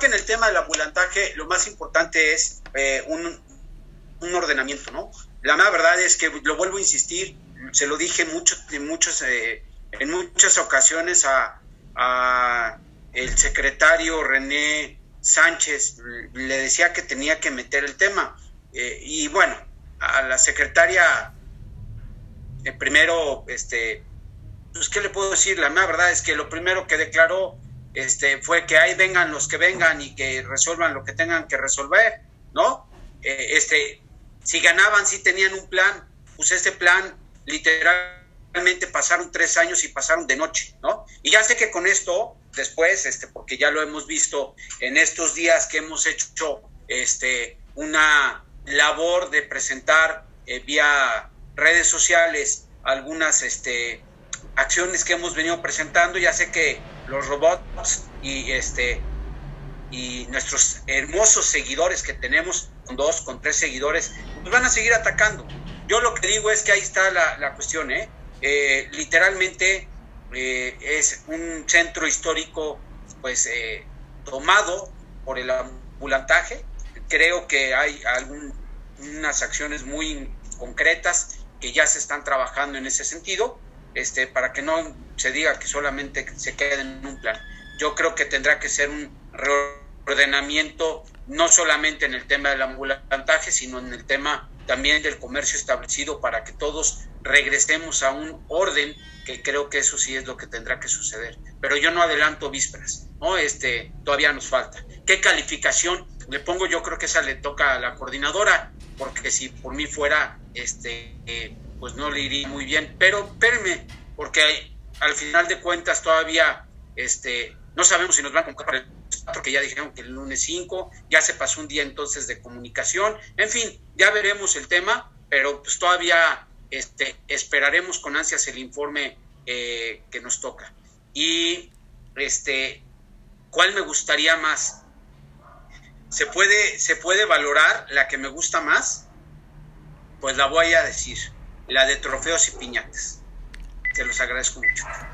que en el tema del ambulantaje lo más importante es un ordenamiento, ¿no? La mera verdad es que, lo vuelvo a insistir, se lo dije en muchas ocasiones a el secretario René Sánchez, le decía que tenía que meter el tema, y bueno, a la secretaria, primero, pues, ¿qué le puedo decir? La mera verdad es que lo primero que declaró fue que ahí vengan los que vengan y que resuelvan lo que tengan que resolver, ¿no? Si ganaban, si tenían un plan, pues ese plan literalmente pasaron 3 años y pasaron de noche, ¿no? Y ya sé que con esto, después, porque ya lo hemos visto en estos días que hemos hecho una labor de presentar vía redes sociales algunas acciones que hemos venido presentando, ya sé que los robots y nuestros hermosos seguidores que tenemos, con 2, con 3 seguidores, nos van a seguir atacando. Yo lo que digo es que ahí está la cuestión, literalmente es un centro histórico, pues, tomado por el ambulantaje. Creo que hay unas acciones muy concretas que ya se están trabajando en ese sentido, para que no se diga que solamente se quede en un plan. Yo creo que tendrá que ser un reordenamiento, no solamente en el tema del ambulantaje, sino en el tema también del comercio establecido, para que todos regresemos a un orden, que creo que eso sí es lo que tendrá que suceder. Pero yo no adelanto vísperas, ¿no? Todavía nos falta. ¿Qué calificación le pongo? Yo creo que esa le toca a la coordinadora, porque si por mí fuera, pues no le iría muy bien. Pero espérenme, porque al final de cuentas todavía no sabemos si nos van a convocar para el 4, que ya dijeron que el lunes 5, ya se pasó un día entonces de comunicación. En fin, ya veremos el tema, pero pues todavía esperaremos con ansias el informe que nos toca. Y ¿cuál me gustaría más? ¿Se puede valorar la que me gusta más? Pues la voy a decir, la de trofeos y piñatas. Se los agradezco mucho.